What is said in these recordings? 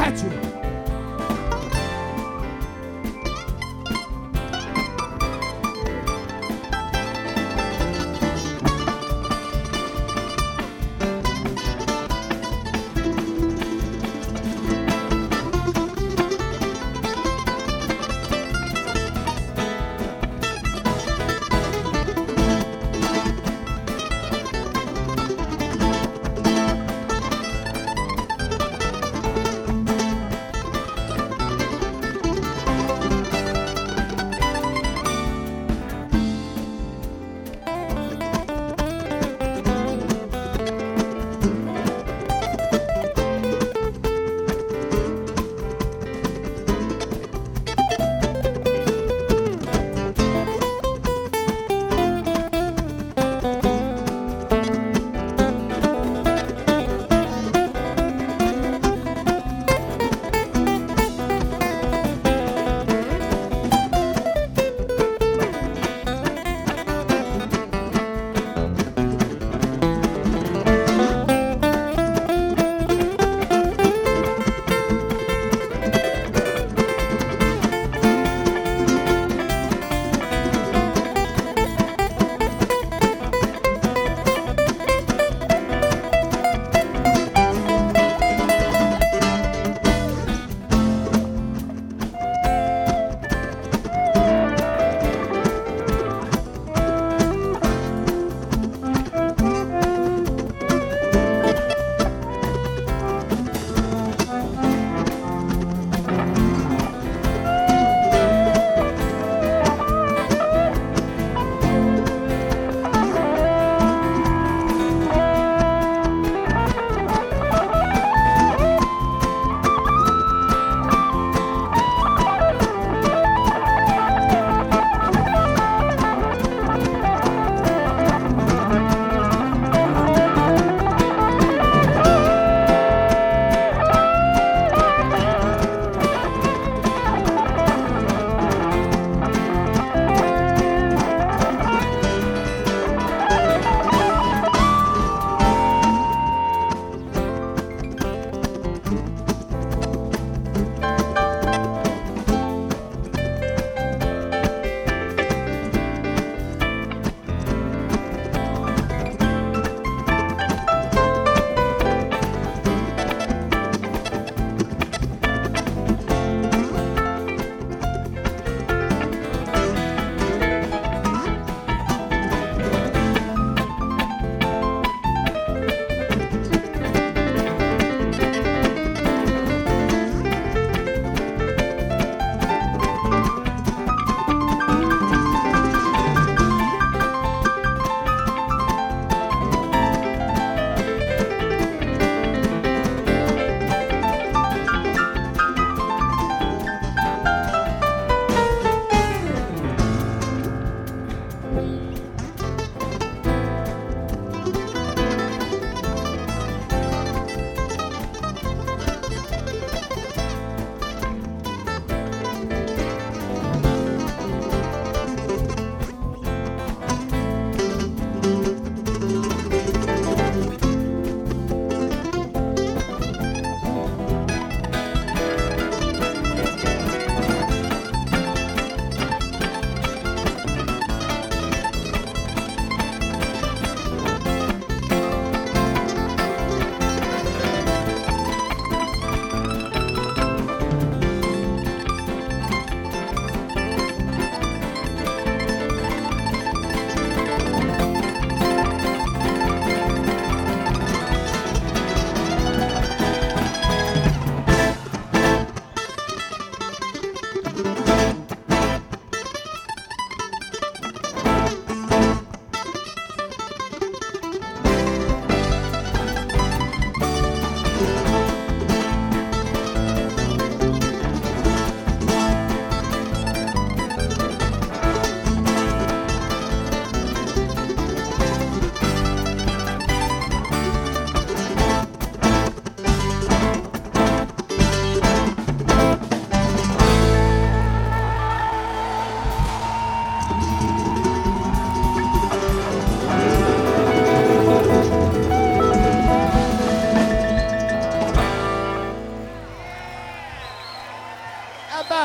At you.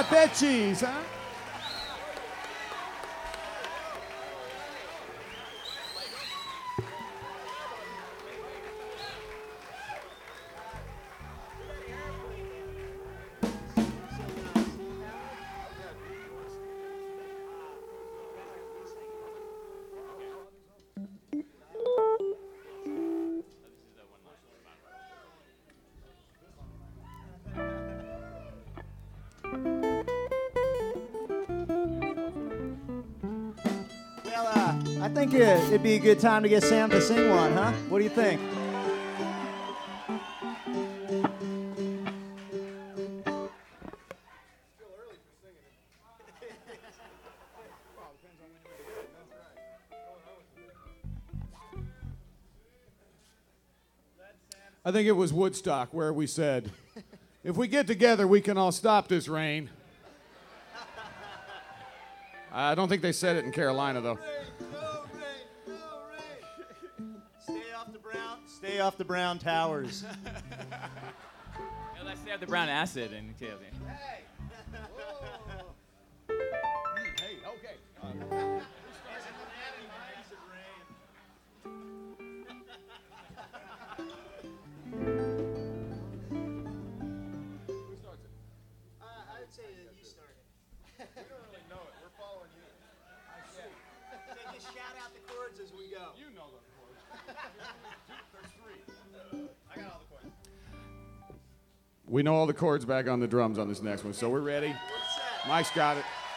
that cheese, huh? I think it'd be a good time to get Sam to sing one, huh? What do you think? I think it was Woodstock where we said, if we get together, we can all stop this rain. I don't think they said it in Carolina, though. Stay off the brown towers. Yeah, let's stay off the brown acid and tails. Hey, okay. I would say that you started. We don't really know it. We're following you. So just shout out the chords as we go. You know the chords. There's three. I got all the chords. We know all the chords back on the drums on this next one, so we're ready. Mike's got it.